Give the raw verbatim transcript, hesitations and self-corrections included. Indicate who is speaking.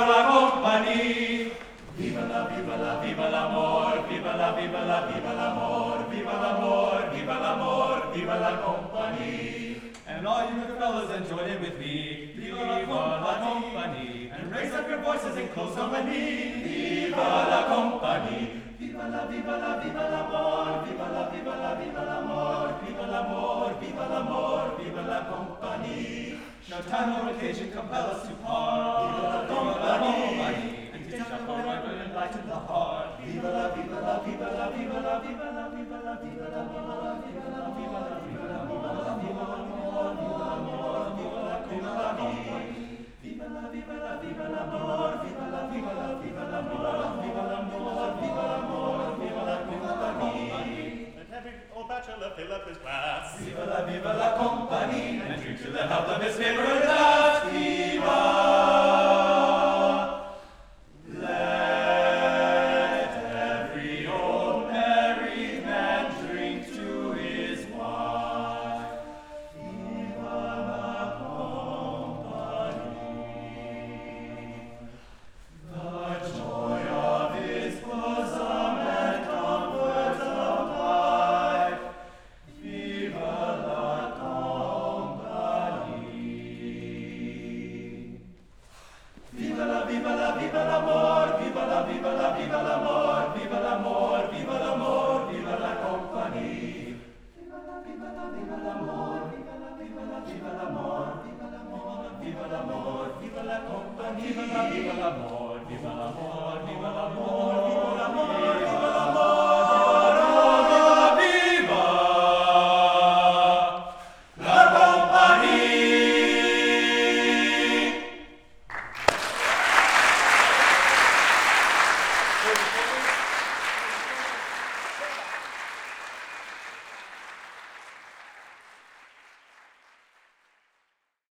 Speaker 1: la compagnie. Viva la, viva la, viva l'amor, viva la, viva la, viva l'amor, viva l'amor, viva l'amor, viva la compagnie. And all you good fellas and join in with me. Viva la compagnie. And raise up your voices in close harmony. Viva la compagnie. Viva la, viva la, viva l'amor, viva la, viva la, viva l'amor, viva l'amor, viva l'amor, viva la compagnie. No time or occasion compel us to part. Viva la compagnie. And teach up our right and enlighten the heart. Viva la, viva la, viva la, viva la, viva la, viva la, viva la, viva la, viva la, viva la, viva la, viva la, viva l'amor, viva l'amor, viva la compagnie. Viva la, viva la, viva l'amor, viva la, viva la, viva l'amor, viva l'amor, viva l'amor, viva la compagnie.
Speaker 2: Let every old bachelor fill up his glass.
Speaker 1: Viva la, viva la compagnie, and drink to the health of his favorite lass. Viva! Let every old merry man drink to his wife. Viva la compagnie. The joy of his bosom and comfort of life. Viva la compagnie. Viva la, viva la, viva l'amor, viva la, viva la, viva l'amor, viva l'amor, viva l'amor, viva la compagnie. Viva la, viva la, viva l'amor, viva la, viva la, viva l'amor, viva l'amor, viva l'amor, viva la compagnie. Viva la, viva l'amor, viva l'amor, viva l'amor, viva l'amor, viva l'amor, viva la, viva la compagnie.